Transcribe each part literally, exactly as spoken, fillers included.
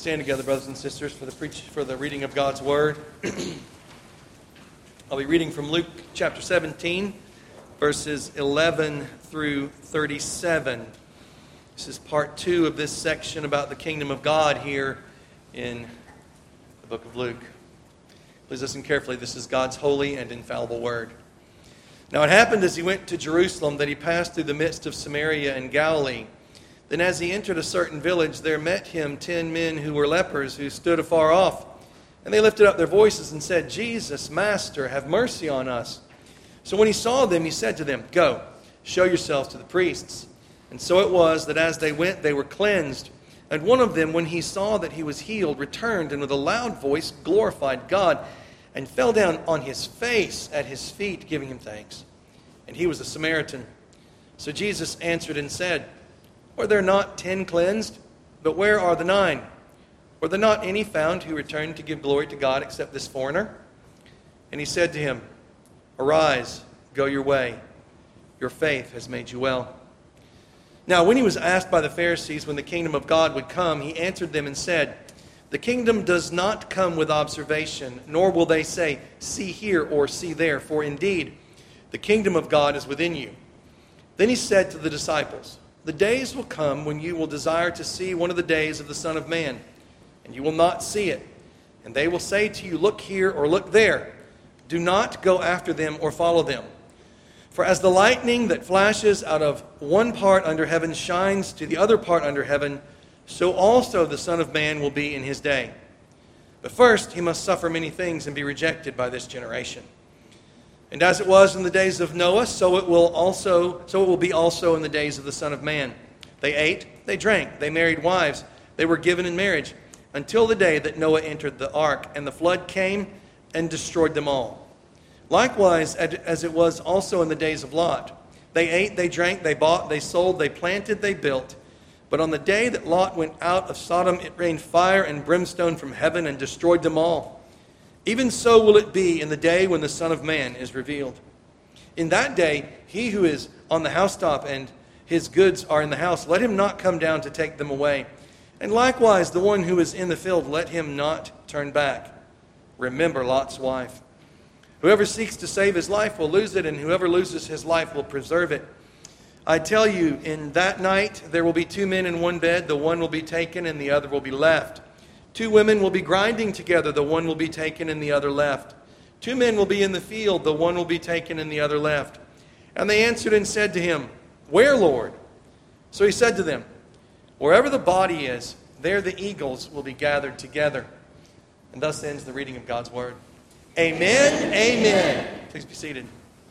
Stand together, brothers and sisters, for the preach for the reading of God's Word. I'll be reading from Luke chapter seventeen, verses eleven through thirty-seven. This is part two of this section about the kingdom of God here in the book of Luke. Please listen carefully. This is God's holy and infallible Word. Now it happened as he went to Jerusalem that he passed through the midst of Samaria and Galilee. Then as he entered a certain village, there met him ten men who were lepers, who stood afar off. And they lifted up their voices and said, "Jesus, Master, have mercy on us." So when he saw them, he said to them, "Go, show yourselves to the priests." And so it was that as they went, they were cleansed. And one of them, when he saw that he was healed, returned and with a loud voice glorified God, and fell down on his face at his feet, giving him thanks. And he was a Samaritan. So Jesus answered and said, "Were there not ten cleansed? But where are the nine? Were there not any found who returned to give glory to God except this foreigner?" And he said to him, "Arise, go your way. Your faith has made you well." Now when he was asked by the Pharisees when the kingdom of God would come, he answered them and said, "The kingdom does not come with observation, nor will they say, 'See here,' or 'See there,' for indeed the kingdom of God is within you." Then he said to the disciples, "The days will come when you will desire to see one of the days of the Son of Man, and you will not see it. And they will say to you, 'Look here,' or 'Look there.' Do not go after them or follow them. For as the lightning that flashes out of one part under heaven shines to the other part under heaven, so also the Son of Man will be in his day. But first he must suffer many things and be rejected by this generation. And as it was in the days of Noah, so it will also, so it will be also in the days of the Son of Man. They ate, they drank, they married wives, they were given in marriage, until the day that Noah entered the ark, and the flood came and destroyed them all. Likewise, as it was also in the days of Lot. They ate, they drank, they bought, they sold, they planted, they built. But on the day that Lot went out of Sodom, it rained fire and brimstone from heaven and destroyed them all. Even so will it be in the day when the Son of Man is revealed. In that day, he who is on the housetop and his goods are in the house, let him not come down to take them away. And likewise, the one who is in the field, let him not turn back. Remember Lot's wife. Whoever seeks to save his life will lose it, and whoever loses his life will preserve it. I tell you, in that night there will be two men in one bed, the one will be taken and the other will be left. Two women will be grinding together, the one will be taken and the other left. Two men will be in the field, the one will be taken and the other left. And they answered and said to him, "Where, Lord?" So he said to them, "Wherever the body is, there the eagles will be gathered together." And thus ends the reading of God's Word. Amen, amen. Please be seated.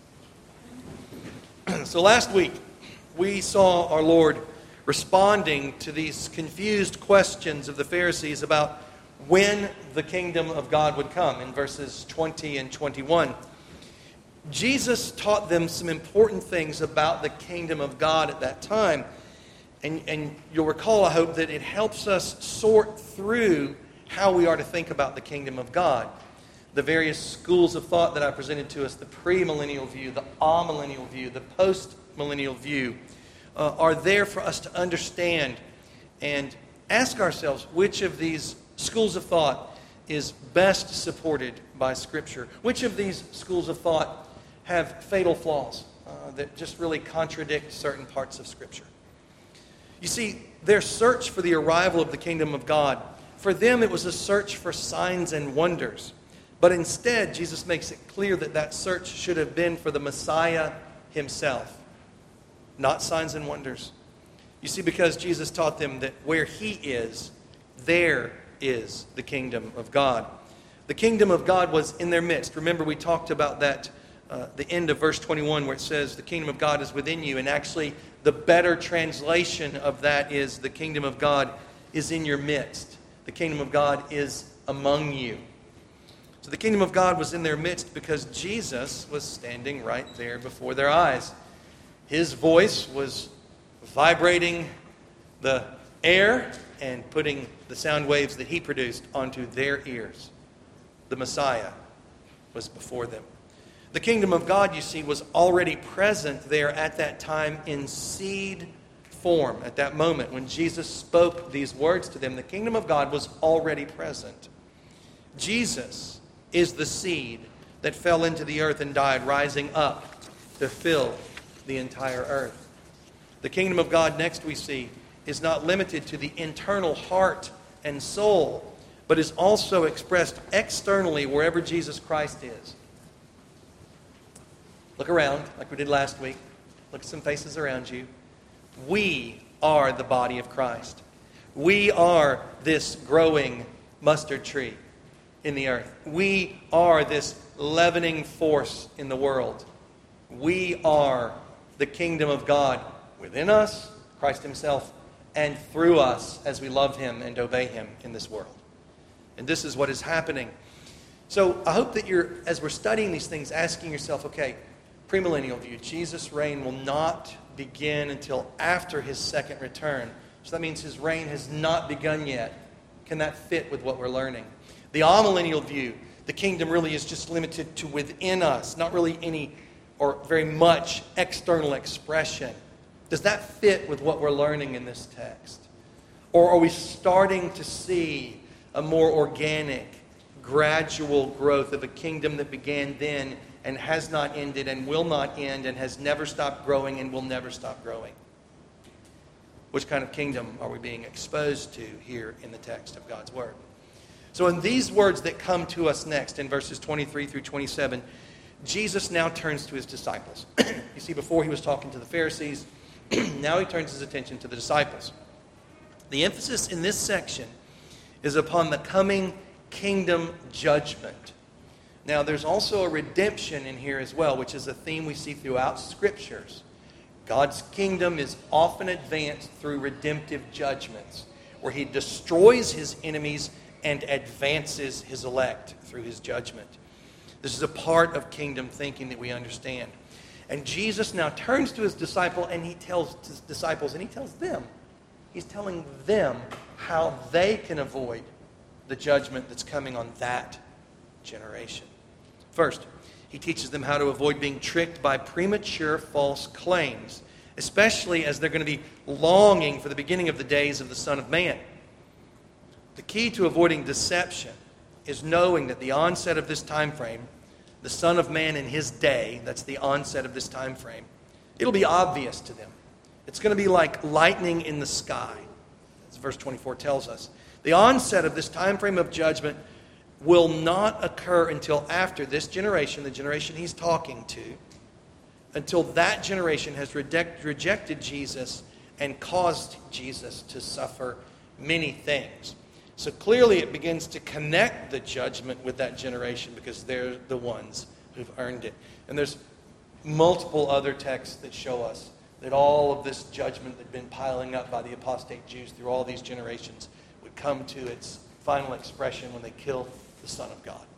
So last week, we saw our Lord responding to these confused questions of the Pharisees about when the kingdom of God would come in verses twenty and twenty-one. Jesus taught them some important things about the kingdom of God at that time. And, and you'll recall, I hope, that it helps us sort through how we are to think about the kingdom of God. The various schools of thought that I presented to us, the premillennial view, the amillennial view, the postmillennial view, Uh, are there for us to understand and ask ourselves which of these schools of thought is best supported by Scripture. Which of these schools of thought have fatal flaws uh, that just really contradict certain parts of Scripture. You see, their search for the arrival of the kingdom of God, for them it was a search for signs and wonders. But instead, Jesus makes it clear that that search should have been for the Messiah himself. Not signs and wonders. You see, because Jesus taught them that where he is, there is the kingdom of God. The kingdom of God was in their midst. Remember, we talked about that, uh, the end of verse twenty-one, where it says, "The kingdom of God is within you." And actually, the better translation of that is, "The kingdom of God is in your midst." The kingdom of God is among you. So the kingdom of God was in their midst because Jesus was standing right there before their eyes. His voice was vibrating the air and putting the sound waves that he produced onto their ears. The Messiah was before them. The kingdom of God, you see, was already present there at that time in seed form at that moment when Jesus spoke these words to them. The kingdom of God was already present. Jesus is the seed that fell into the earth and died, rising up to fill the entire earth. The kingdom of God, next we see, is not limited to the internal heart and soul, but is also expressed externally wherever Jesus Christ is. Look around, like we did last week. Look at some faces around you. We are the body of Christ. We are this growing mustard tree in the earth. We are this leavening force in the world. We are the kingdom of God within us, Christ himself, and through us as we love him and obey him in this world. And this is what is happening. So I hope that you're, as we're studying these things, asking yourself, okay, premillennial view, Jesus' reign will not begin until after his second return. So that means his reign has not begun yet. Can that fit with what we're learning? The amillennial view, the kingdom really is just limited to within us, not really any or very much external expression. Does that fit with what we're learning in this text? Or are we starting to see a more organic, gradual growth of a kingdom that began then and has not ended and will not end and has never stopped growing and will never stop growing? Which kind of kingdom are we being exposed to here in the text of God's Word? So in these words that come to us next in verses twenty-three through twenty-seven, Jesus now turns to his disciples. You see, before he was talking to the Pharisees, now he turns his attention to the disciples. The emphasis in this section is upon the coming kingdom judgment. Now, there's also a redemption in here as well, which is a theme we see throughout Scriptures. God's kingdom is often advanced through redemptive judgments, where he destroys his enemies and advances his elect through his judgment. This is a part of kingdom thinking that we understand. And Jesus now turns to his disciple and he tells his disciples, and he tells them, he's telling them how they can avoid the judgment that's coming on that generation. First, he teaches them how to avoid being tricked by premature false claims, especially as they're going to be longing for the beginning of the days of the Son of Man. The key to avoiding deception is knowing that the onset of this time frame, the Son of Man in his day, that's the onset of this time frame, it'll be obvious to them. It's going to be like lightning in the sky, as verse twenty-four tells us. The onset of this time frame of judgment will not occur until after this generation, the generation he's talking to, until that generation has reject, rejected Jesus and caused Jesus to suffer many things. So clearly it begins to connect the judgment with that generation because they're the ones who've earned it. And there's multiple other texts that show us that all of this judgment that had been piling up by the apostate Jews through all these generations would come to its final expression when they killed the Son of God.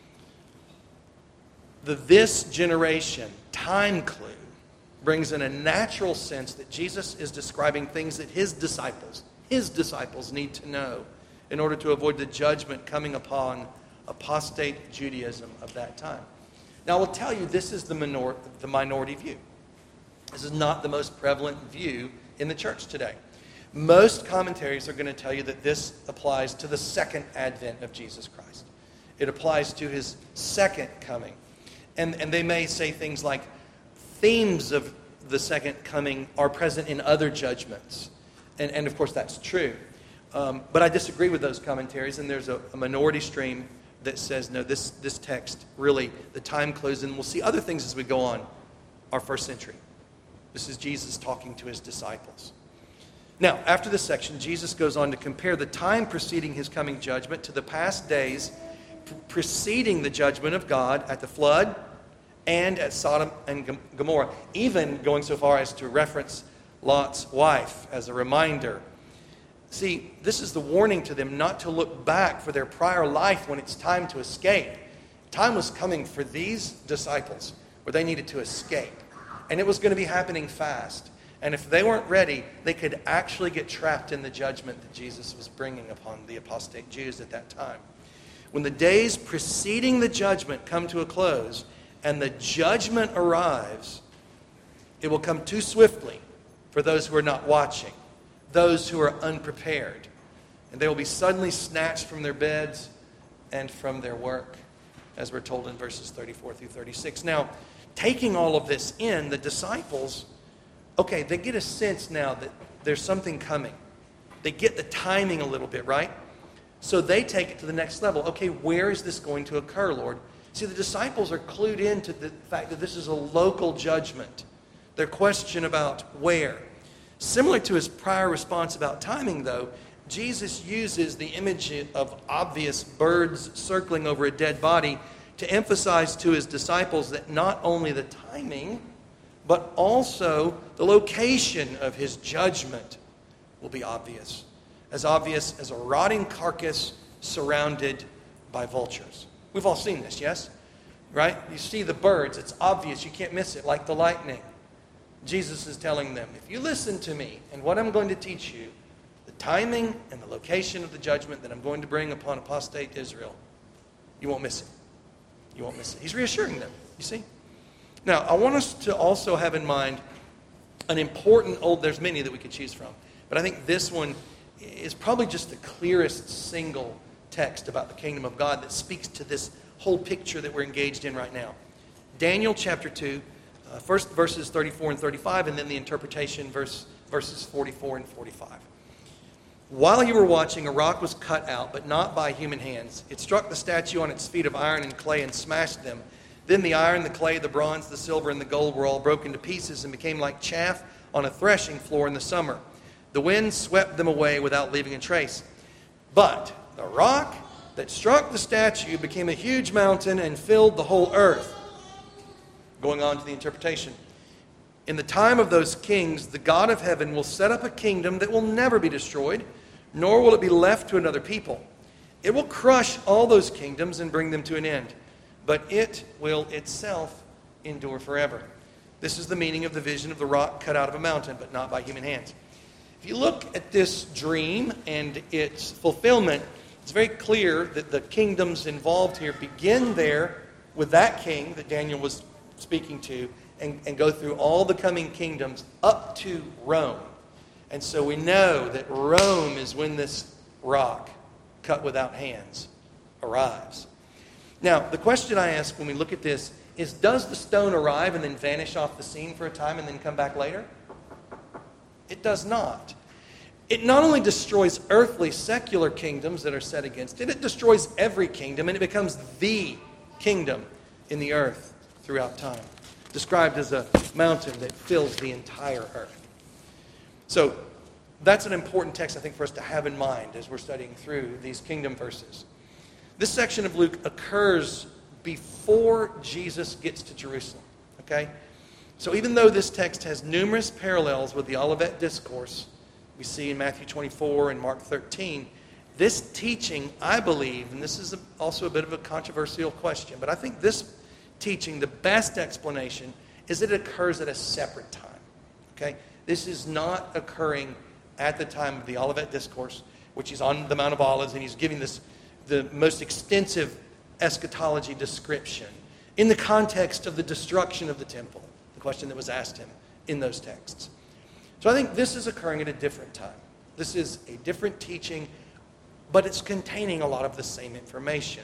The this generation time clue brings in a natural sense that Jesus is describing things that his disciples, his disciples need to know in order to avoid the judgment coming upon apostate Judaism of that time. Now, I will tell you, this is the, minor- the minority view. This is not the most prevalent view in the church today. Most commentaries are going to tell you that this applies to the second advent of Jesus Christ. It applies to his second coming. And, and they may say things like, themes of the second coming are present in other judgments. And, and of course, that's true. Um, but I disagree with those commentaries, and there's a, a minority stream that says, no, this, this text, really, the time clues, and we'll see other things as we go on, are first century. This is Jesus talking to his disciples. Now, after this section, Jesus goes on to compare the time preceding his coming judgment to the past days preceding the judgment of God at the flood and at Sodom and Gomorrah, even going so far as to reference Lot's wife as a reminder. See, this is the warning to them not to look back for their prior life when it's time to escape. Time was coming for these disciples where they needed to escape. And it was going to be happening fast. And if they weren't ready, they could actually get trapped in the judgment that Jesus was bringing upon the apostate Jews at that time. When the days preceding the judgment come to a close and the judgment arrives, it will come too swiftly for those who are not watching, those who are unprepared. And they will be suddenly snatched from their beds and from their work, as we're told in verses thirty-four through thirty-six. Now, taking all of this in, the disciples, okay, they get a sense now that there's something coming. They get the timing a little bit, right? So they take it to the next level. Okay, where is this going to occur, Lord? See, the disciples are clued into the fact that this is a local judgment. Their question about where. Similar to his prior response about timing, though, Jesus uses the image of obvious birds circling over a dead body to emphasize to his disciples that not only the timing, but also the location of his judgment will be obvious. As obvious as a rotting carcass surrounded by vultures. We've all seen this, yes? Right? You see the birds, it's obvious, you can't miss it, like the lightning. Jesus is telling them, if you listen to me and what I'm going to teach you, the timing and the location of the judgment that I'm going to bring upon apostate Israel, you won't miss it. You won't miss it. He's reassuring them, you see? Now, I want us to also have in mind an important old, there's many that we could choose from, but I think this one is probably just the clearest single text about the kingdom of God that speaks to this whole picture that we're engaged in right now. Daniel chapter two, uh, first verses thirty-four and thirty-five, and then the interpretation, verse, verses forty-four and forty-five. While you were watching, a rock was cut out, but not by human hands. It struck the statue on its feet of iron and clay and smashed them. Then the iron, the clay, the bronze, the silver, and the gold were all broken to pieces and became like chaff on a threshing floor in the summer. The wind swept them away without leaving a trace. But the rock that struck the statue became a huge mountain and filled the whole earth. Going on to the interpretation. In the time of those kings, the God of heaven will set up a kingdom that will never be destroyed, nor will it be left to another people. It will crush all those kingdoms and bring them to an end, but it will itself endure forever. This is the meaning of the vision of the rock cut out of a mountain, but not by human hands. If you look at this dream and its fulfillment, it's very clear that the kingdoms involved here begin there with that king that Daniel was speaking to and, and go through all the coming kingdoms up to Rome. And so we know that Rome is when this rock, cut without hands, arrives. Now, the question I ask when we look at this is, does the stone arrive and then vanish off the scene for a time and then come back later? It does not. It not only destroys earthly, secular kingdoms that are set against it, it destroys every kingdom, and it becomes the kingdom in the earth throughout time, described as a mountain that fills the entire earth. So that's an important text, I think, for us to have in mind as we're studying through these kingdom verses. This section of Luke occurs before Jesus gets to Jerusalem, okay? So even though this text has numerous parallels with the Olivet Discourse we see in Matthew twenty-four and Mark thirteen, this teaching, I believe, and this is a, also a bit of a controversial question, but I think this teaching, the best explanation, is that it occurs at a separate time, okay? This is not occurring at the time of the Olivet Discourse, which is on the Mount of Olives, and he's giving this the most extensive eschatology description in the context of the destruction of the temple, the question that was asked him in those texts. So I think this is occurring at a different time. This is a different teaching, but it's containing a lot of the same information.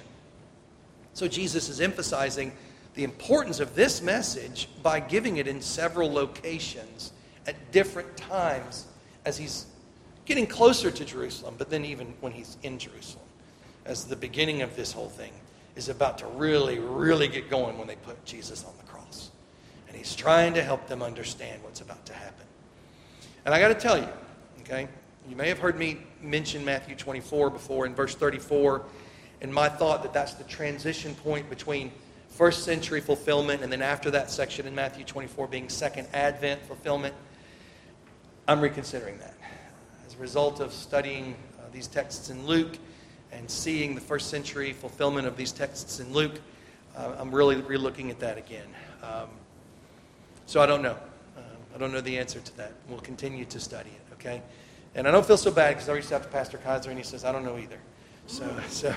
So Jesus is emphasizing the importance of this message by giving it in several locations at different times as he's getting closer to Jerusalem, but then even when he's in Jerusalem, as the beginning of this whole thing is about to really, really get going when they put Jesus on the cross. And he's trying to help them understand what's about to happen. And I got to tell you, okay, you may have heard me mention Matthew twenty-four before in verse thirty-four, and my thought that that's the transition point between first century fulfillment and then after that section in Matthew twenty-four being second advent fulfillment. I'm reconsidering that. As a result of studying uh, these texts in Luke and seeing the first century fulfillment of these texts in Luke, uh, I'm really re-looking at that again. Um, so I don't know. Uh, I don't know the answer to that. We'll continue to study it, okay? And I don't feel so bad because I reached out to Pastor Kaiser and he says, I don't know either. So, so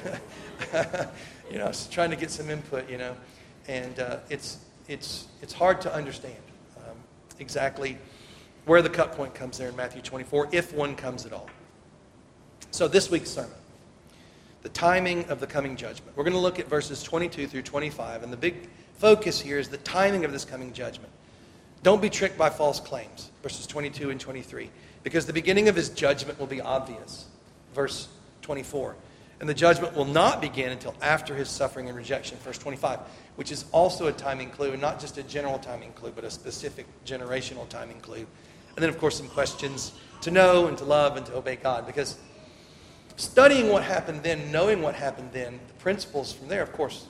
you know, I was trying to get some input, you know, and uh, it's it's it's hard to understand um, exactly where the cut point comes there in Matthew twenty-four, if one comes at all. So this week's sermon, the timing of the coming judgment. We're going to look at verses twenty-two through twenty-five, and the big focus here is the timing of this coming judgment. Don't be tricked by false claims, verses twenty-two and twenty-three, because the beginning of his judgment will be obvious, verse twenty-four. And the judgment will not begin until after his suffering and rejection, verse twenty-five, which is also a timing clue, and not just a general timing clue, but a specific generational timing clue. And then, of course, some questions to know and to love and to obey God, because studying what happened then, knowing what happened then, the principles from there, of course,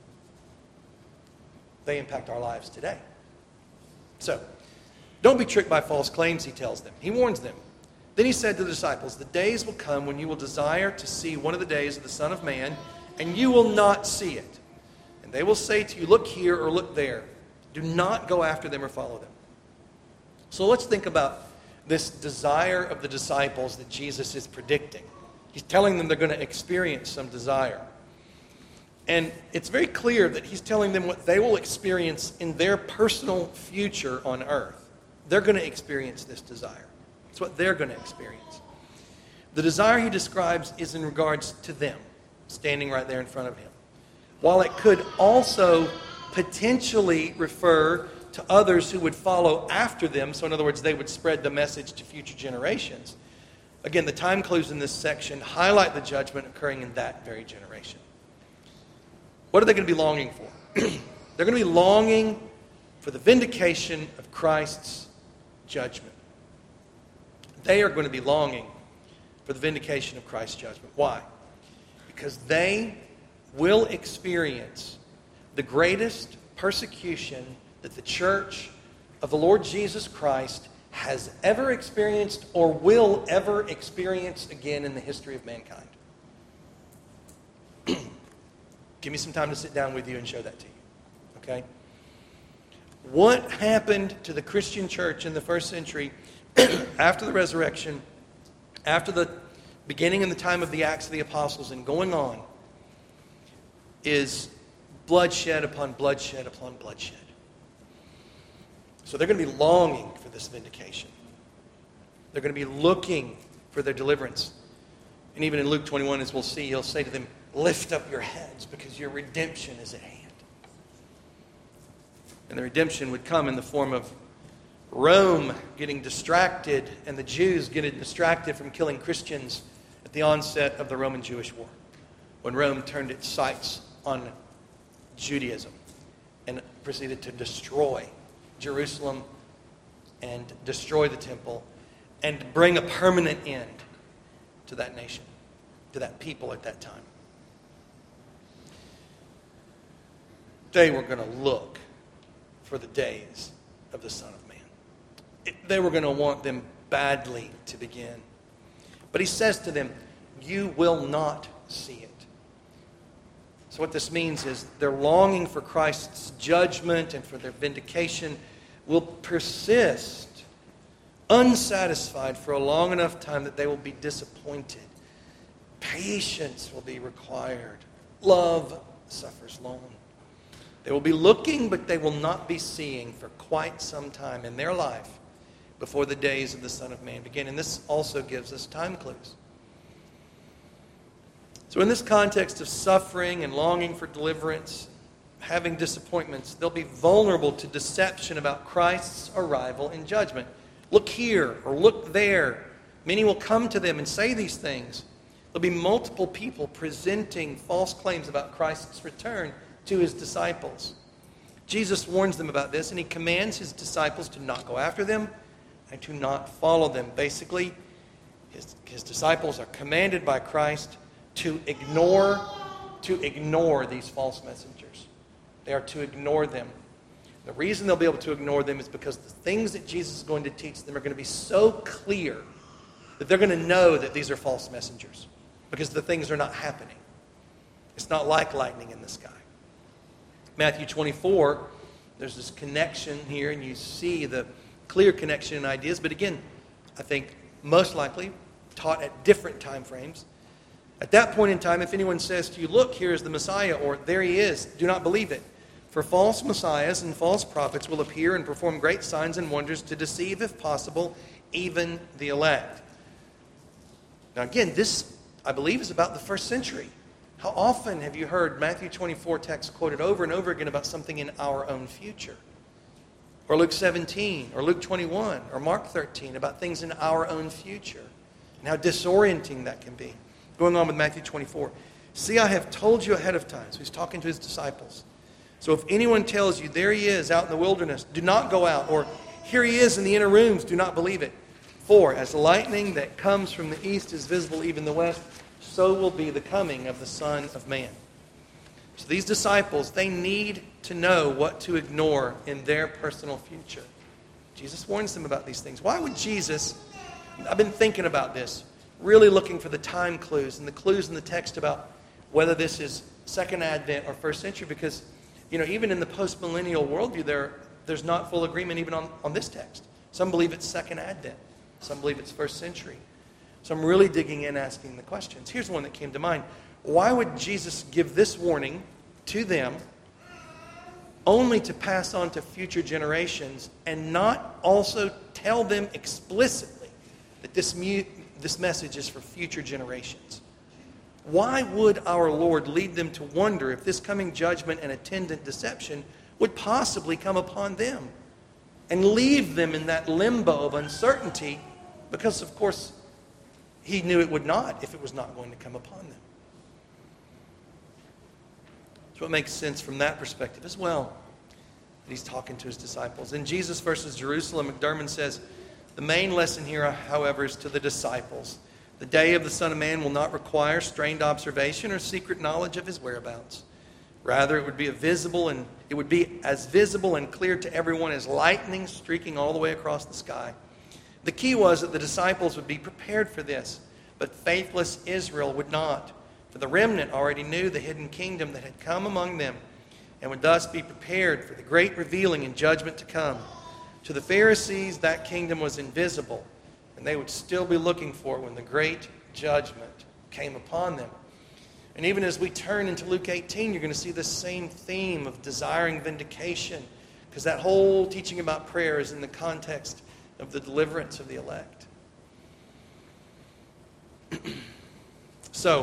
they impact our lives today. So, don't be tricked by false claims, he tells them. He warns them. Then he said to the disciples, the days will come when you will desire to see one of the days of the Son of Man, and you will not see it. And they will say to you, look here or look there. Do not go after them or follow them. So let's think about this desire of the disciples that Jesus is predicting. He's telling them they're going to experience some desire. And it's very clear that he's telling them what they will experience in their personal future on earth. They're going to experience this desire. It's what they're going to experience. The desire he describes is in regards to them, standing right there in front of him. While it could also potentially refer to others who would follow after them, so in other words, they would spread the message to future generations. Again, the time clues in this section highlight the judgment occurring in that very generation. What are they going to be longing for? They're going to be longing for the vindication of Christ's judgment. They are going to be longing for the vindication of Christ's judgment. Why? Because they will experience the greatest persecution that the church of the Lord Jesus Christ has ever experienced or will ever experience again in the history of mankind. Give me some time to sit down with you and show that to you. Okay? What happened to the Christian church in the first century after the resurrection, after the beginning and the time of the Acts of the Apostles and going on, is bloodshed upon bloodshed upon bloodshed. So they're going to be longing for this vindication. They're going to be looking for their deliverance. And even in Luke twenty-one, as we'll see, he'll say to them, lift up your heads because your redemption is at hand. And the redemption would come in the form of Rome getting distracted and the Jews getting distracted from killing Christians at the onset of the Roman-Jewish War, when Rome turned its sights on Judaism and proceeded to destroy Jerusalem and destroy the temple and bring a permanent end to that nation, to that people at that time. They were going to look for the days of the Son of Man. It, they were going to want them badly to begin. But he says to them, you will not see it. So what this means is their longing for Christ's judgment and for their vindication will persist unsatisfied for a long enough time that they will be disappointed. Patience will be required. Love suffers long. They will be looking, but they will not be seeing for quite some time in their life before the days of the Son of Man begin. And this also gives us time clues. So in this context of suffering and longing for deliverance, having disappointments, they'll be vulnerable to deception about Christ's arrival and judgment. Look here or look there. Many will come to them and say these things. There'll be multiple people presenting false claims about Christ's return to his disciples. Jesus warns them about this, and he commands his disciples to not go after them and to not follow them. Basically, his, his disciples are commanded by Christ to ignore, to ignore these false messengers. They are to ignore them. The reason they'll be able to ignore them is because the things that Jesus is going to teach them are going to be so clear that they're going to know that these are false messengers, because the things are not happening. It's not like lightning in the sky. Matthew twenty-four, there's this connection here, and you see the clear connection in ideas. But again, I think most likely taught at different time frames. At that point in time, if anyone says to you, look, here is the Messiah, or there he is, do not believe it. For false messiahs and false prophets will appear and perform great signs and wonders to deceive, if possible, even the elect. Now again, this, I believe, is about the first century. How often have you heard Matthew twenty-four text quoted over and over again about something in our own future? Or Luke seventeen, or Luke twenty-one, or Mark thirteen, about things in our own future. And how disorienting that can be. Going on with Matthew twenty-four. See, I have told you ahead of time. So he's talking to his disciples. So if anyone tells you, there he is out in the wilderness, do not go out. Or here he is in the inner rooms, do not believe it. For as the lightning that comes from the east is visible even in the west, so will be the coming of the Son of Man. So these disciples, they need to know what to ignore in their personal future. Jesus warns them about these things. Why would Jesus, I've been thinking about this, really looking for the time clues and the clues in the text about whether this is Second Advent or First Century, because you know, even in the post-millennial worldview, there, there's not full agreement even on, on this text. Some believe it's Second Advent. Some believe it's First Century. So I'm really digging in, asking the questions. Here's one that came to mind. Why would Jesus give this warning to them only to pass on to future generations and not also tell them explicitly that this, mu- this message is for future generations? Why would our Lord lead them to wonder if this coming judgment and attendant deception would possibly come upon them and leave them in that limbo of uncertainty? Because, of course, he knew it would not if it was not going to come upon them. So it makes sense from that perspective as well that he's talking to his disciples. In Jesus versus Jerusalem, McDermott says, the main lesson here, however, is to the disciples. The day of the Son of Man will not require strained observation or secret knowledge of his whereabouts. Rather, it would be a visible and it would be as visible and clear to everyone as lightning streaking all the way across the sky. The key was that the disciples would be prepared for this, but faithless Israel would not. For the remnant already knew the hidden kingdom that had come among them and would thus be prepared for the great revealing and judgment to come. To the Pharisees, that kingdom was invisible, and they would still be looking for it when the great judgment came upon them. And even as we turn into Luke eighteen, you're going to see the same theme of desiring vindication, because that whole teaching about prayer is in the context of the deliverance of the elect. So,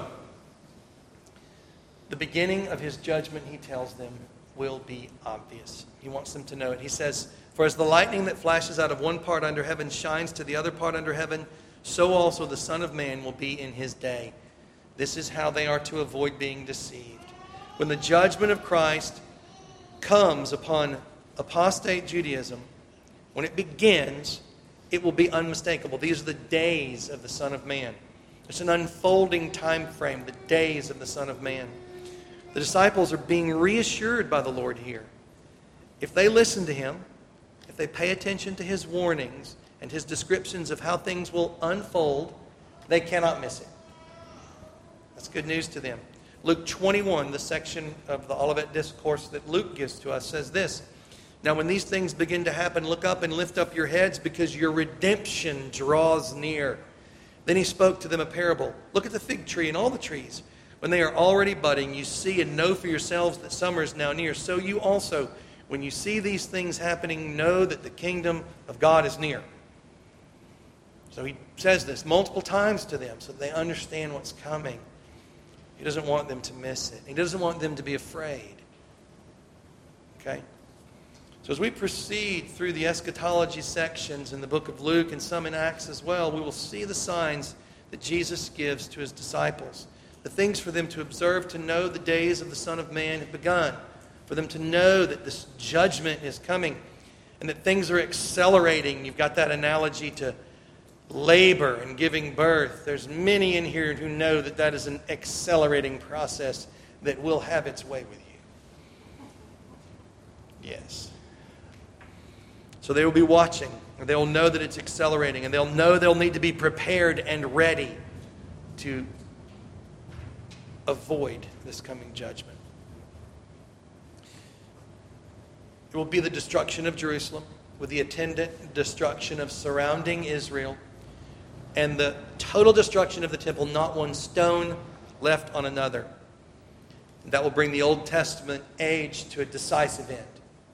the beginning of his judgment, he tells them, will be obvious. He wants them to know it. He says, for as the lightning that flashes out of one part under heaven shines to the other part under heaven, so also the Son of Man will be in his day. This is how they are to avoid being deceived. When the judgment of Christ comes upon apostate Judaism, when it begins, it will be unmistakable. These are the days of the Son of Man. It's an unfolding time frame, the days of the Son of Man. The disciples are being reassured by the Lord here. If they listen to him, if they pay attention to his warnings and his descriptions of how things will unfold, they cannot miss it. That's good news to them. Luke twenty-one, the section of the Olivet Discourse that Luke gives to us, says this. Now when these things begin to happen, look up and lift up your heads, because your redemption draws near. Then he spoke to them a parable. Look at the fig tree and all the trees. When they are already budding, you see and know for yourselves that summer is now near. So you also, when you see these things happening, know that the kingdom of God is near. So he says this multiple times to them so that they understand what's coming. He doesn't want them to miss it. He doesn't want them to be afraid. Okay? So as we proceed through the eschatology sections in the book of Luke and some in Acts as well, we will see the signs that Jesus gives to his disciples. The things for them to observe, to know the days of the Son of Man have begun. For them to know that this judgment is coming and that things are accelerating. You've got that analogy to labor and giving birth. There's many in here who know that that is an accelerating process that will have its way with you. Yes. So they will be watching. And they'll know that it's accelerating. And they'll know they'll need to be prepared and ready to avoid this coming judgment. It will be the destruction of Jerusalem with the attendant destruction of surrounding Israel and the total destruction of the temple, not one stone left on another. That will bring the Old Testament age to a decisive end.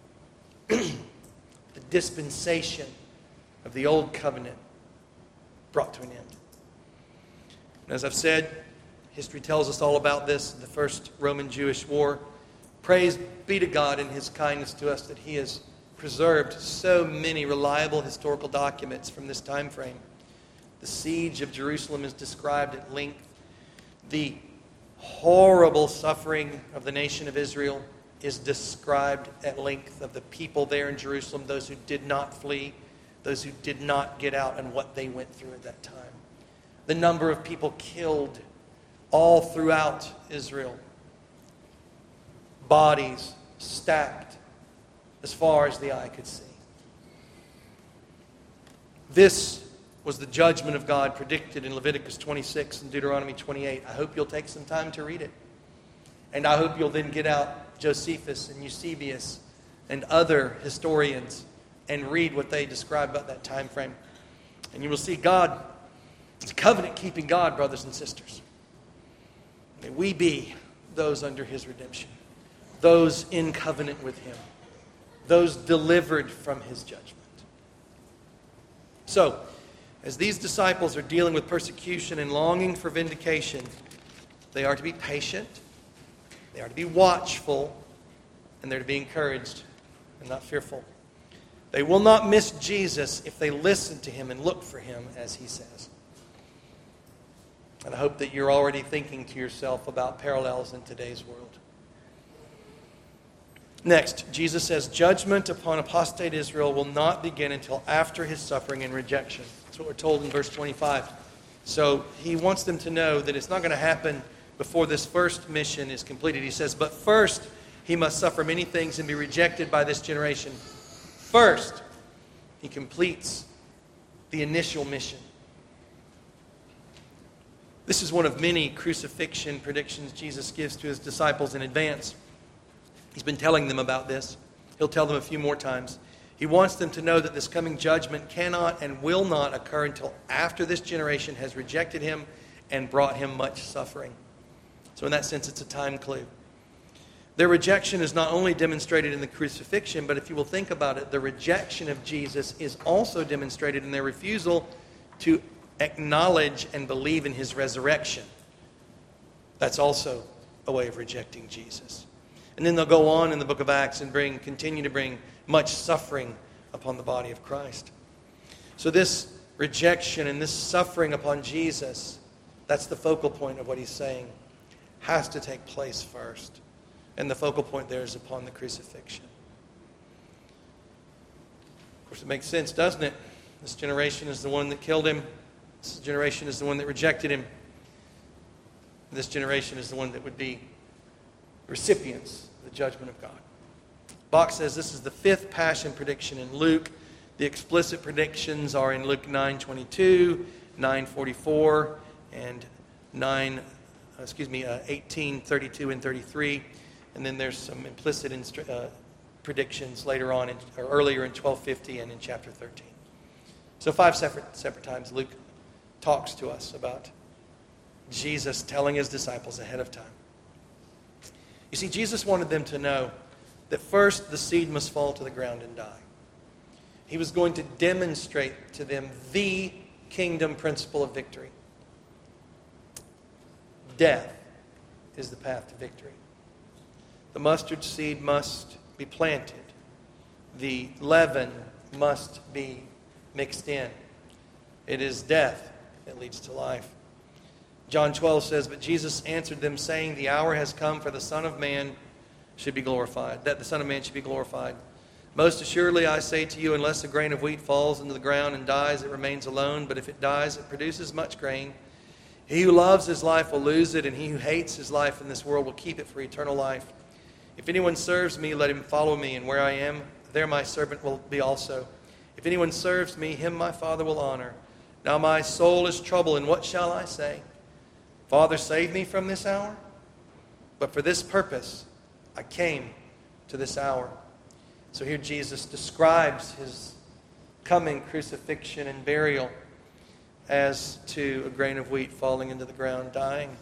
The dispensation of the Old Covenant brought to an end. And as I've said, history tells us all about this in the First Roman-Jewish War. Praise be to God in His kindness to us that He has preserved so many reliable historical documents from this time frame. The siege of Jerusalem is described at length. The horrible suffering of the nation of Israel is described at length, of the people there in Jerusalem, those who did not flee, those who did not get out, and what they went through at that time. The number of people killed all throughout Israel. Bodies stacked as far as the eye could see. This was the judgment of God predicted in Leviticus twenty-six and Deuteronomy twenty-eight. I hope you'll take some time to read it. And I hope you'll then get out Josephus and Eusebius and other historians and read what they describe about that time frame. And you will see God is a covenant-keeping God, brothers and sisters. May we be those under His redemption, those in covenant with Him, those delivered from His judgment. So, as these disciples are dealing with persecution and longing for vindication, they are to be patient, they are to be watchful, and they're to be encouraged and not fearful. They will not miss Jesus if they listen to Him and look for Him as He says. And I hope that you're already thinking to yourself about parallels in today's world. Next, Jesus says judgment upon apostate Israel will not begin until after His suffering and rejection. That's what we're told in verse twenty-five. So He wants them to know that it's not going to happen before this first mission is completed. He says, but first He must suffer many things and be rejected by this generation. First, He completes the initial mission. This is one of many crucifixion predictions Jesus gives to His disciples in advance. He's been telling them about this. He'll tell them a few more times. He wants them to know that this coming judgment cannot and will not occur until after this generation has rejected Him and brought Him much suffering. So in that sense, it's a time clue. Their rejection is not only demonstrated in the crucifixion, but if you will think about it, the rejection of Jesus is also demonstrated in their refusal to acknowledge and believe in His resurrection. That's also a way of rejecting Jesus. And then they'll go on in the book of Acts and bring, continue to bring much suffering upon the body of Christ. So this rejection and this suffering upon Jesus, that's the focal point of what He's saying, has to take place first. And the focal point there is upon the crucifixion. Of course, it makes sense, doesn't it? This generation is the one that killed Him. This generation is the one that rejected Him. This generation is the one that would be recipients of the judgment of God. Bach says this is the fifth passion prediction in Luke. The explicit predictions are in Luke nine twenty-two, nine forty-four, and nine, excuse me, uh, eighteen thirty-two and thirty-three. And then there's some implicit instru- uh, predictions later on, in, or earlier in twelve fifty and in chapter thirteen. So five separate separate times Luke talks to us about Jesus telling His disciples ahead of time. You see, Jesus wanted them to know that first the seed must fall to the ground and die. He was going to demonstrate to them the kingdom principle of victory. Death is the path to victory. The mustard seed must be planted. The leaven must be mixed in. It is death that leads to life. John twelve says, but Jesus answered them, saying, the hour has come for the Son of Man should be glorified, that the Son of Man should be glorified. Most assuredly I say to you, unless a grain of wheat falls into the ground and dies, it remains alone. But if it dies, it produces much grain. He who loves his life will lose it, and he who hates his life in this world will keep it for eternal life. If anyone serves me, let him follow me, and where I am, there my servant will be also. If anyone serves me, him my Father will honor. Now my soul is troubled, and what shall I say? Father, save me from this hour? But for this purpose I came to this hour. So here Jesus describes His coming crucifixion and burial as to a grain of wheat falling into the ground, dying.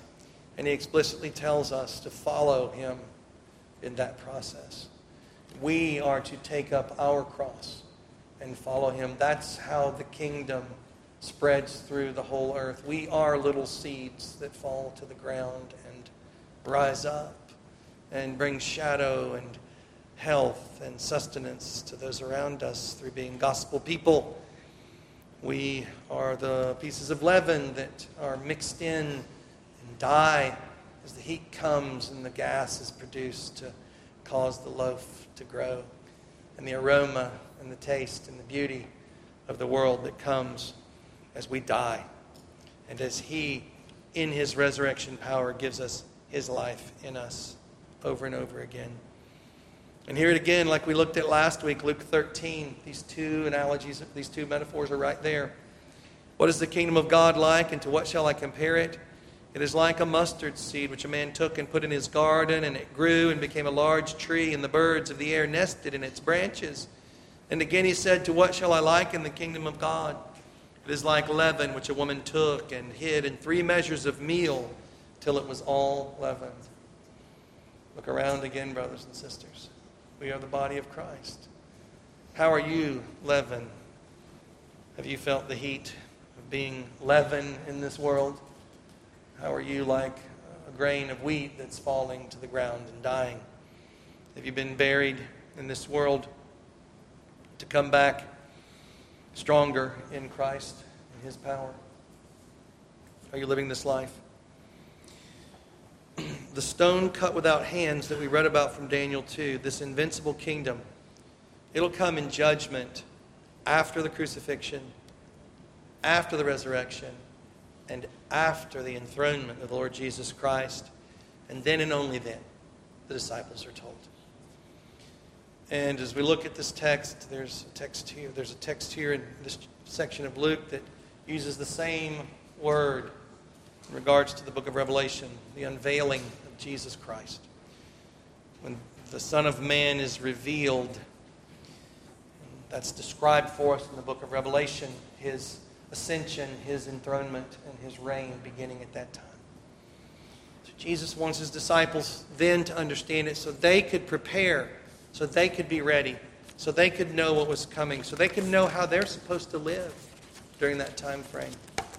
And he explicitly tells us to follow him in that process. We are to take up our cross and follow him. That's how the kingdom spreads through the whole earth. We are little seeds that fall to the ground and rise up and bring shadow and health and sustenance to those around us through being gospel people. We are the pieces of leaven that are mixed in and die as the heat comes and the gas is produced to cause the loaf to grow. And the aroma and the taste and the beauty of the world that comes as we die. And as he, in his resurrection power, gives us his life in us over and over again. And here it again, like we looked at last week, Luke thirteen. These two analogies, these two metaphors are right there. What is the kingdom of God like, and to what shall I compare it? It is like a mustard seed which a man took and put in his garden, and it grew and became a large tree, and the birds of the air nested in its branches. And again he said, to what shall I liken the kingdom of God? It is like leaven which a woman took and hid in three measures of meal till it was all leavened. Look around again, brothers and sisters. We are the body of Christ. How are you, leaven? Have you felt the heat of being leaven in this world? How are you like a grain of wheat that's falling to the ground and dying? Have you been buried in this world to come back stronger in Christ and his power? Are you living this life? The stone cut without hands that we read about from Daniel two, this invincible kingdom, it'll come in judgment after the crucifixion, after the resurrection, and after the enthronement of the Lord Jesus Christ. And then and only then, the disciples are told. And as we look at this text, there's a text here, there's a text here in this section of Luke that uses the same word in regards to the book of Revelation, the unveiling of Jesus Christ. When the Son of Man is revealed, that's described for us in the book of Revelation, his ascension, his enthronement, and his reign beginning at that time. So Jesus wants his disciples then to understand it so they could prepare, so they could be ready, so they could know what was coming, so they could know how they're supposed to live during that time frame.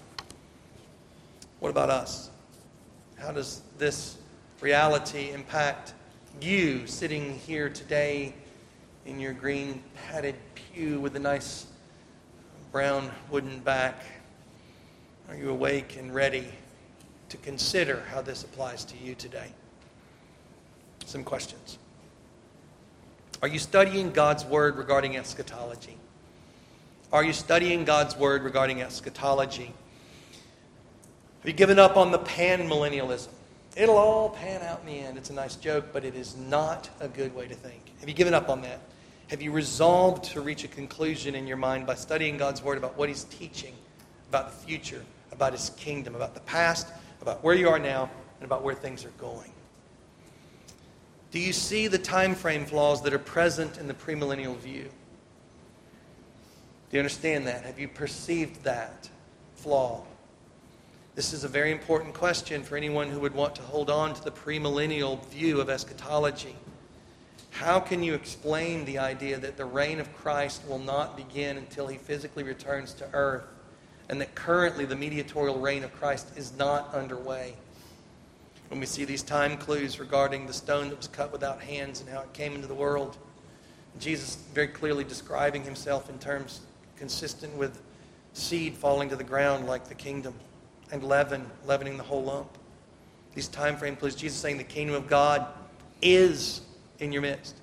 What about us? How does this reality impact you sitting here today in your green padded pew with a nice brown wooden back? Are you awake and ready to consider how this applies to you today? Some questions. Are you studying God's word regarding eschatology? Are you studying God's word regarding eschatology? Have you given up on the pan-millennialism? It'll all pan out in the end. It's a nice joke, but it is not a good way to think. Have you given up on that? Have you resolved to reach a conclusion in your mind by studying God's word about what he's teaching, about the future, about his kingdom, about the past, about where you are now, and about where things are going? Do you see the time frame flaws that are present in the premillennial view? Do you understand that? Have you perceived that flaw? This is a very important question for anyone who would want to hold on to the premillennial view of eschatology. How can you explain the idea that the reign of Christ will not begin until he physically returns to earth, and that currently the mediatorial reign of Christ is not underway? When we see these time clues regarding the stone that was cut without hands and how it came into the world, Jesus very clearly describing himself in terms consistent with seed falling to the ground like the kingdom, and leaven, leavening the whole lump. These time frame clues, Jesus saying the kingdom of God is in your midst.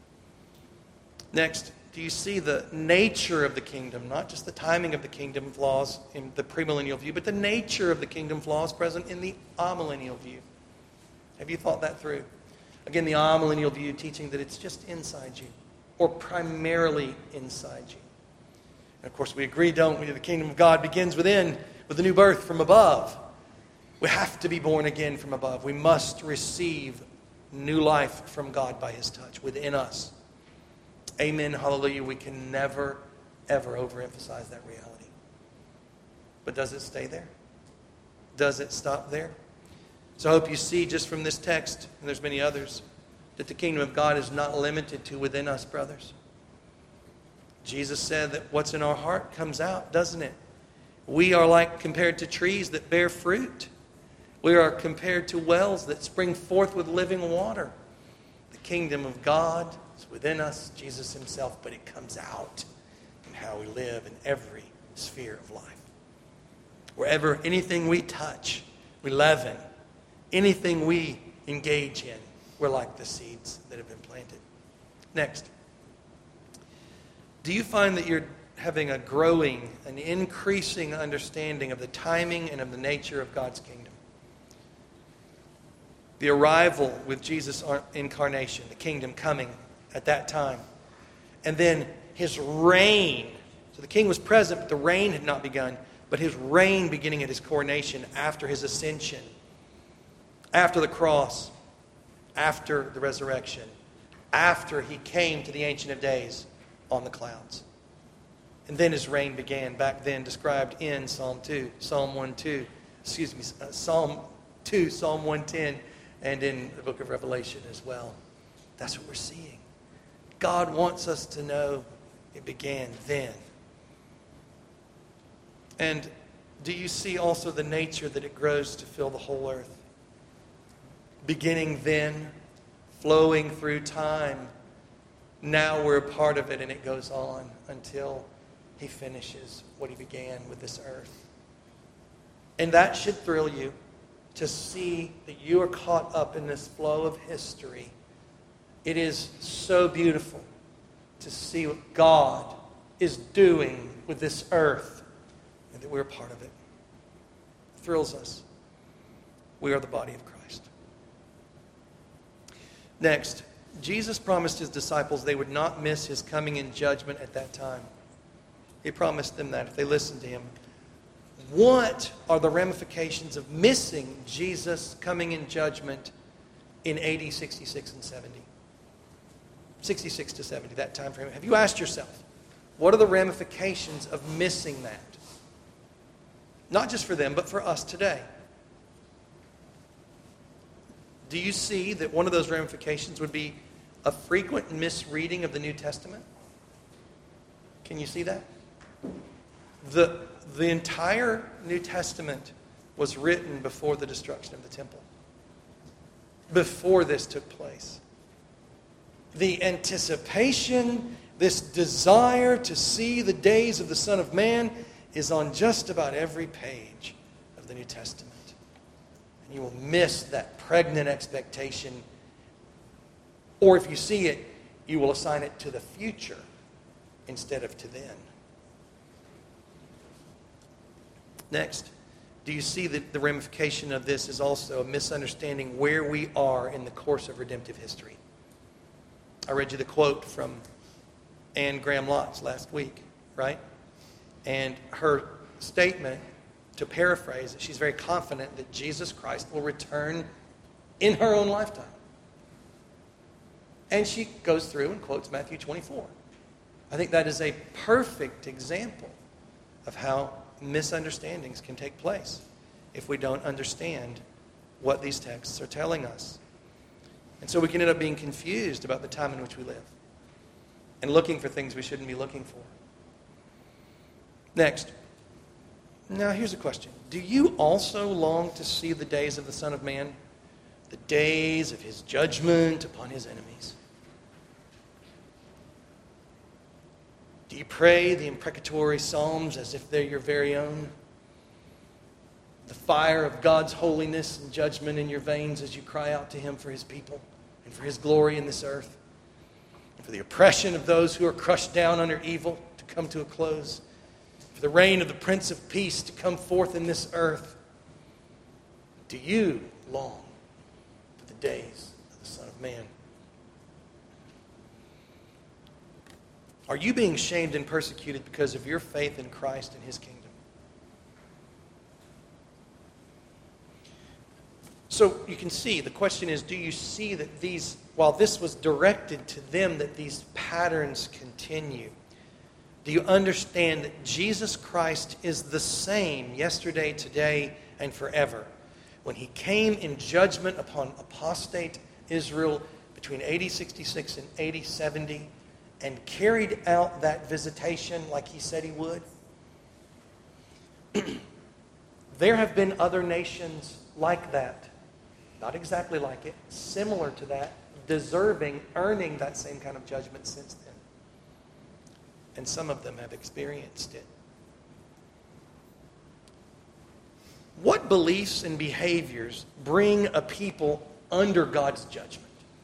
Next, do you see the nature of the kingdom, not just the timing of the kingdom flaws in the premillennial view, but the nature of the kingdom flaws present in the amillennial view? Have you thought that through? Again, the amillennial view teaching that it's just inside you, or primarily inside you. And of course, we agree, don't we? The kingdom of God begins within, with a new birth from above. We have to be born again from above. We must receive new life from God by his touch within us. Amen, hallelujah. We can never, ever overemphasize that reality. But does it stay there? Does it stop there? So I hope you see just from this text, and there's many others, that the kingdom of God is not limited to within us, brothers. Jesus said that what's in our heart comes out, doesn't it? We are like compared to trees that bear fruit. We are compared to wells that spring forth with living water. The kingdom of God is within us, Jesus himself, but it comes out in how we live in every sphere of life. Wherever anything we touch, we leaven. Anything we engage in, we're like the seeds that have been planted. Next. Do you find that you're having a growing, an increasing understanding of the timing and of the nature of God's kingdom? The arrival with Jesus' incarnation, the kingdom coming at that time. And then his reign. So the king was present, but the reign had not begun. But his reign beginning at his coronation after his ascension. After the cross, after the resurrection, after he came to the Ancient of Days on the clouds. And then his reign began, back then described in Psalm two, Psalm one two, excuse me, uh, Psalm two, Psalm one ten, and in the book of Revelation as well. That's what we're seeing. God wants us to know it began then. And do you see also the nature that it grows to fill the whole earth? Beginning then, flowing through time. Now we're a part of it, and it goes on until he finishes what he began with this earth. And that should thrill you to see that you are caught up in this flow of history. It is so beautiful to see what God is doing with this earth and that we're a part of it. It thrills us. We are the body of Christ. Next, Jesus promised his disciples they would not miss his coming in judgment at that time. He promised them that if they listened to him. What are the ramifications of missing Jesus coming in judgment in A D sixty-six and seventy? sixty-six to seventy, that time frame. Have you asked yourself, what are the ramifications of missing that? Not just for them, but for us today. Do you see that one of those ramifications would be a frequent misreading of the New Testament? Can you see that? The, the entire New Testament was written before the destruction of the temple. Before this took place. The anticipation, this desire to see the days of the Son of Man is on just about every page of the New Testament. And you will miss that pregnant expectation. Or if you see it, you will assign it to the future instead of to then. Next, do you see that the ramification of this is also a misunderstanding where we are in the course of redemptive history? I read you the quote from Anne Graham Lotz last week, right? And her statement, to paraphrase, she's very confident that Jesus Christ will return in her own lifetime. And she goes through and quotes Matthew twenty-four. I think that is a perfect example of how misunderstandings can take place if we don't understand what these texts are telling us. And so we can end up being confused about the time in which we live and looking for things we shouldn't be looking for. Next. Now here's a question. Do you also long to see the days of the Son of Man? The days of his judgment upon his enemies? Do you pray the imprecatory psalms as if they're your very own? The fire of God's holiness and judgment in your veins as you cry out to him for his people and for his glory in this earth, and for the oppression of those who are crushed down under evil to come to a close, for the reign of the Prince of Peace to come forth in this earth. Do you long for the days of the Son of Man? Are you being shamed and persecuted because of your faith in Christ and his kingdom? So you can see, the question is, do you see that these, while this was directed to them, that these patterns continue? Do you understand that Jesus Christ is the same yesterday, today, and forever? when he came in judgment upon apostate Israel between A D sixty-six and A D seventy and carried out that visitation like he said he would, there have been other nations like that. Not exactly like it, similar to that, deserving, earning that same kind of judgment since then. And some of them have experienced it. What beliefs and behaviors bring a people under God's judgment?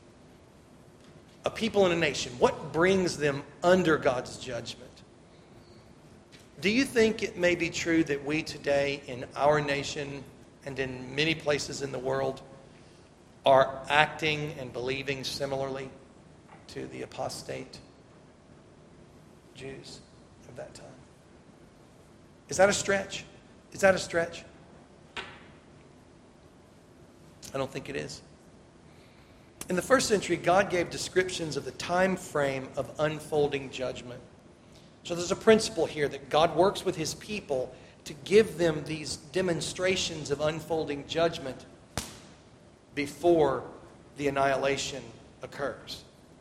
A people and a nation. What brings them under God's judgment? Do you think it may be true that we today in our nation and in many places in the world are acting and believing similarly to the apostate Jews of that time? Is that a stretch? Is that a stretch? I don't think it is. In the first century, God gave descriptions of the time frame of unfolding judgment. So there's a principle here that God works with his people to give them these demonstrations of unfolding judgment before the annihilation occurs.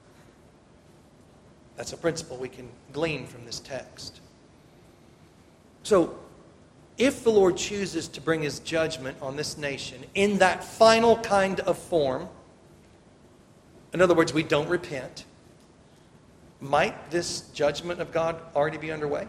That's a principle we can glean from this text. So, if the Lord chooses to bring his judgment on this nation in that final kind of form, in other words, we don't repent, might this judgment of God already be underway?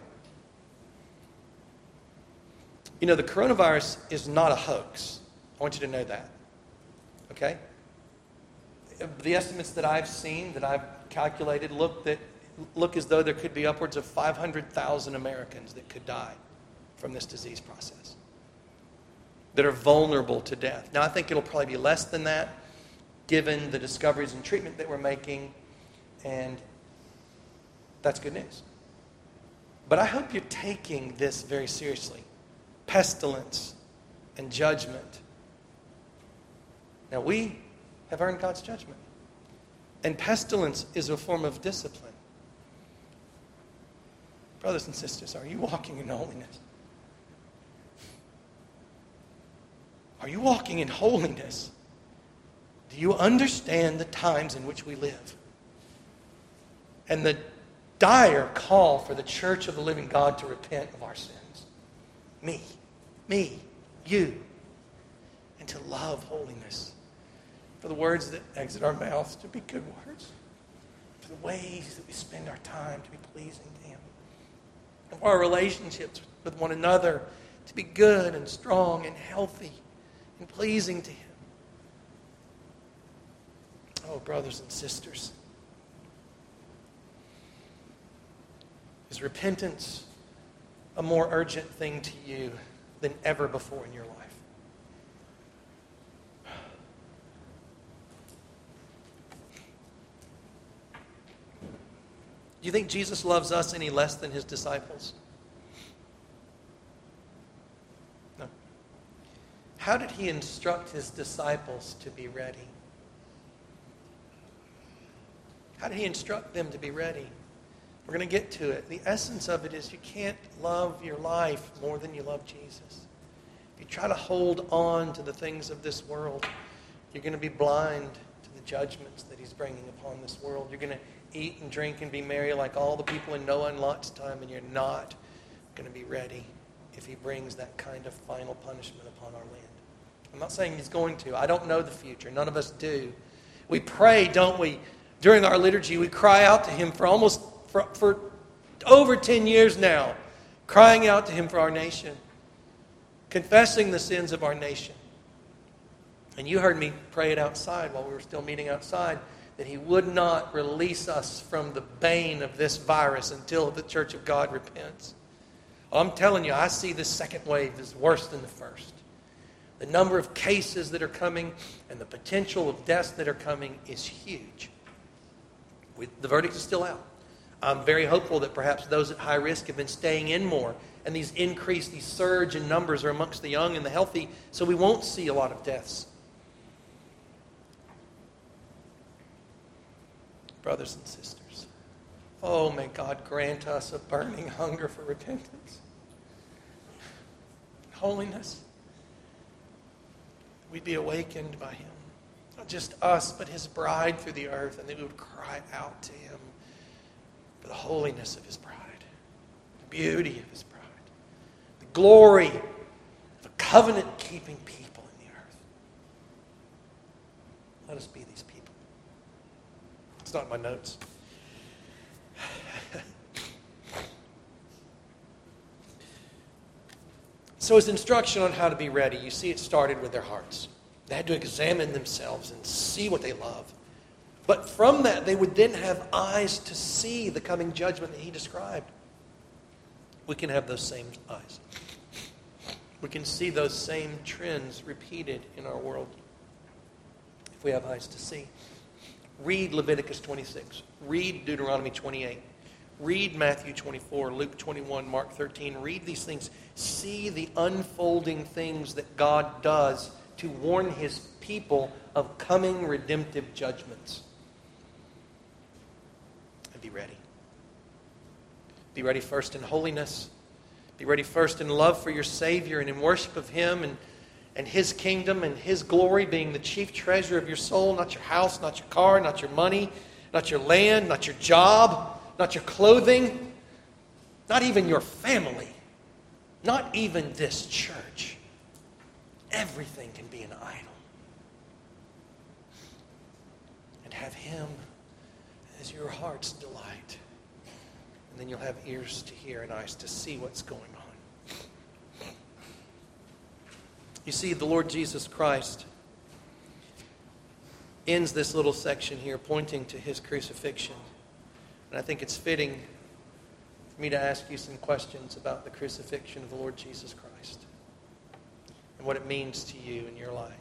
You know, the coronavirus is not a hoax. I want you to know that. Okay? The estimates that I've seen, that I've calculated, look that look as though there could be upwards of five hundred thousand Americans that could die from this disease process, that are vulnerable to death. Now, I think it'll probably be less than that, given the discoveries and treatment that we're making, and that's good news. But I hope you're taking this very seriously. Pestilence and judgment. Now, we have earned God's judgment. And pestilence is a form of discipline. Brothers and sisters, are you walking in holiness? Are you walking in holiness? Do you understand the times in which we live? And the dire call for the church of the living God to repent of our sins. Me, me, you, and to love holiness. For the words that exit our mouths to be good words. For the ways that we spend our time to be pleasing to him. And for our relationships with one another to be good and strong and healthy and pleasing to him. Oh, brothers and sisters, is repentance a more urgent thing to you than ever before in your life? Do you think Jesus loves us any less than his disciples? No. How did he instruct his disciples to be ready? How did he instruct them to be ready? We're going to get to it. The essence of it is you can't love your life more than you love Jesus. If you try to hold on to the things of this world, you're going to be blind to the judgments that he's bringing upon this world. You're going to eat and drink and be merry like all the people in Noah and Lot's time, and you're not going to be ready if he brings that kind of final punishment upon our land. I'm not saying he's going to. I don't know the future. None of us do. We pray, don't we? During our liturgy, we cry out to him for almost, for, for over ten years now, crying out to him for our nation, confessing the sins of our nation. And you heard me pray it outside while we were still meeting outside, that he would not release us from the bane of this virus until the Church of God repents. Well, I'm telling you, I see this second wave as worse than the first. The number of cases that are coming and the potential of deaths that are coming is huge. We, the verdict is still out. I'm very hopeful that perhaps those at high risk have been staying in more, and these increase, these surge in numbers are amongst the young and the healthy, so we won't see a lot of deaths. Brothers and sisters, oh, may God grant us a burning hunger for repentance, holiness, We'd be awakened by him. Not just us, but his bride through the earth, and that we would cry out to him for the holiness of his bride, the beauty of his bride, the glory of a covenant-keeping people in the earth. Let us be these people. It's not in my notes. So his instruction on how to be ready, you see it started with their hearts. They had to examine themselves and see what they love. But from that, they would then have eyes to see the coming judgment that he described. We can have those same eyes. We can see those same trends repeated in our world if we have eyes to see. Read Leviticus twenty-six. Read Deuteronomy twenty-eight. Read Matthew twenty-four, Luke twenty-one, Mark thirteen. Read these things. See the unfolding things that God does to warn his people of coming redemptive judgments. And be ready. Be ready first in holiness. Be ready first in love for your Savior and in worship of him and, and his kingdom and his glory being the chief treasure of your soul, not your house, not your car, not your money, not your land, not your job, not your clothing, not even your family, not even this church. Everything can be an idol. And have him as your heart's delight. And then you'll have ears to hear and eyes to see what's going on. You see, the Lord Jesus Christ ends this little section here pointing to his crucifixion. And I think it's fitting for me to ask you some questions about the crucifixion of the Lord Jesus Christ and what it means to you in your life.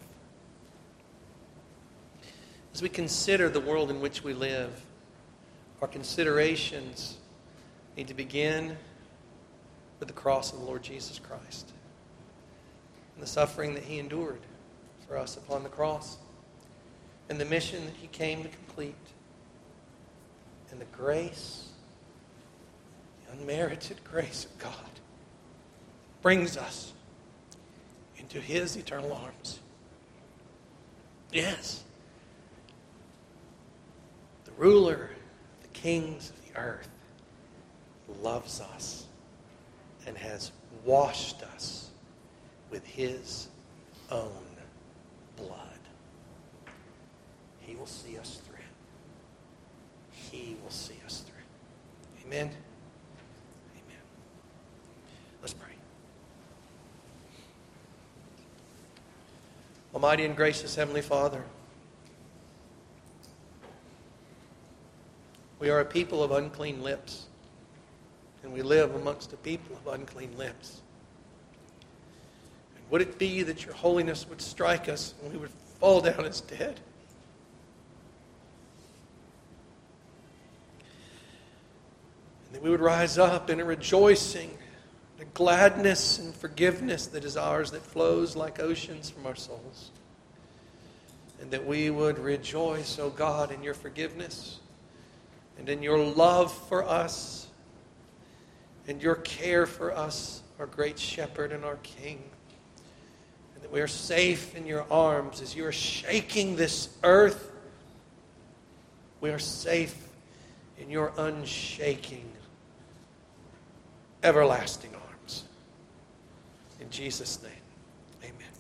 As we consider the world in which we live, our considerations need to begin with the cross of the Lord Jesus Christ and the suffering that he endured for us upon the cross and the mission that he came to complete. And the grace, the unmerited grace of God brings us into his eternal arms. Yes, the ruler, the kings of the earth, loves us and has washed us with his own blood. He will see us through. He will see us through. Amen? Amen. Let's pray. Almighty and gracious Heavenly Father, we are a people of unclean lips, and we live amongst a people of unclean lips. And would it be that your holiness would strike us and we would fall down as dead? That we would rise up in a rejoicing, a gladness and forgiveness that is ours, that flows like oceans from our souls. And that we would rejoice, O God, in your forgiveness and in your love for us and your care for us, our great shepherd and our king. And that we are safe in your arms as you are shaking this earth. We are safe in your unshaking, everlasting arms. In Jesus' name, amen.